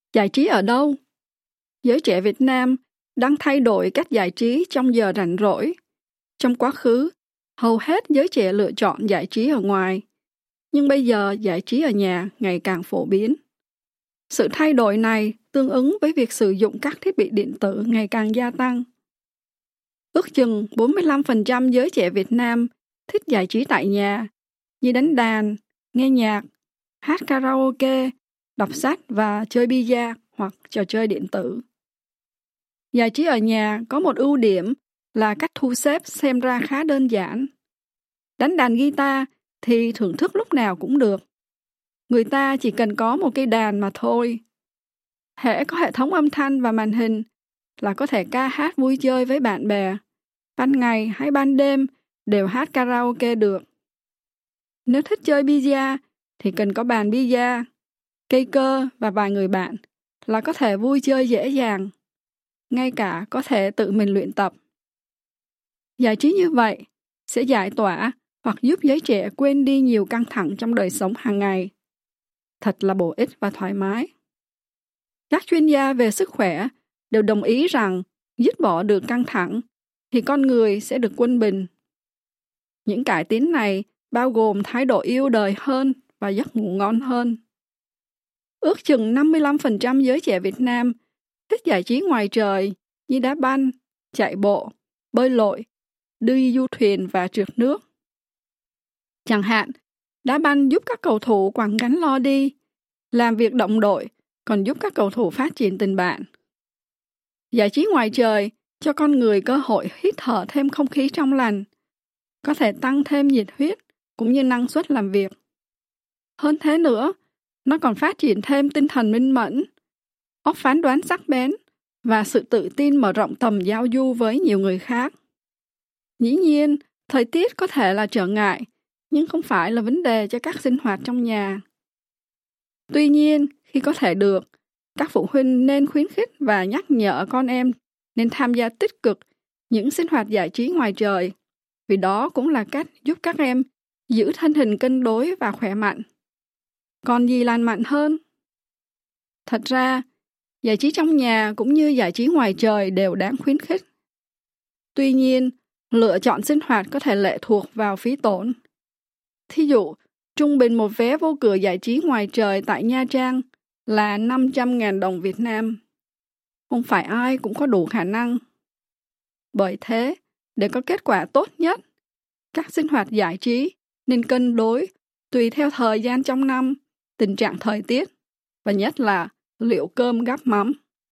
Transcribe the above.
Giải trí ở đâu? Giới trẻ Việt Nam đang thay đổi cách giải trí trong giờ rảnh rỗi. Trong quá khứ, hầu hết giới trẻ lựa chọn giải trí ở ngoài, nhưng bây giờ giải trí ở nhà ngày càng phổ biến. Sự thay đổi này tương ứng với việc sử dụng các thiết bị điện tử ngày càng gia tăng. Ước chừng 45% giới trẻ Việt Nam thích giải trí tại nhà, như đánh đàn, nghe nhạc, hát karaoke, đọc sách và chơi bida hoặc trò chơi điện tử. Giải trí ở nhà có một ưu điểm là cách thu xếp xem ra khá đơn giản. Đánh đàn guitar thì thưởng thức lúc nào cũng được. Người ta chỉ cần có một cây đàn mà thôi. Hễ có hệ thống âm thanh và màn hình là có thể ca hát vui chơi với bạn bè. Ban ngày hay ban đêm đều hát karaoke được. Nếu thích chơi bida thì cần có bàn bida, cây cơ và vài người bạn là có thể vui chơi dễ dàng. Ngay cả có thể tự mình luyện tập. Giải trí như vậy sẽ giải tỏa hoặc giúp giới trẻ quên đi nhiều căng thẳng trong đời sống hàng ngày. Thật là bổ ích và thoải mái. Các chuyên gia về sức khỏe đều đồng ý rằng dứt bỏ được căng thẳng thì con người sẽ được quân bình. Những cải tiến này bao gồm thái độ yêu đời hơn và giấc ngủ ngon hơn. Ước chừng 55% giới trẻ Việt Nam thích giải trí ngoài trời như đá banh, chạy bộ, bơi lội, đi du thuyền và trượt nước. Chẳng hạn, đá banh giúp các cầu thủ quẳng gánh lo đi, làm việc đồng đội còn giúp các cầu thủ phát triển tình bạn. Giải trí ngoài trời cho con người cơ hội hít thở thêm không khí trong lành, có thể tăng thêm nhiệt huyết cũng như năng suất làm việc. Hơn thế nữa, nó còn phát triển thêm tinh thần minh mẫn, óc phán đoán sắc bén và sự tự tin mở rộng tầm giao du với nhiều người khác. Dĩ nhiên, thời tiết có thể là trở ngại, nhưng không phải là vấn đề cho các sinh hoạt trong nhà. Tuy nhiên, khi có thể được, các phụ huynh nên khuyến khích và nhắc nhở con em nên tham gia tích cực những sinh hoạt giải trí ngoài trời, vì đó cũng là cách giúp các em giữ thân hình cân đối và khỏe mạnh. Còn gì lành mạnh hơn? Thật ra, giải trí trong nhà cũng như giải trí ngoài trời đều đáng khuyến khích. Tuy nhiên, lựa chọn sinh hoạt có thể lệ thuộc vào phí tổn. Thí dụ, trung bình một vé vô cửa giải trí ngoài trời tại Nha Trang là 500.000 đồng Việt Nam. Không phải ai cũng có đủ khả năng. Bởi thế, để có kết quả tốt nhất, các sinh hoạt giải trí nên cân đối tùy theo thời gian trong năm, tình trạng thời tiết và nhất là liệu cơm gắp mắm.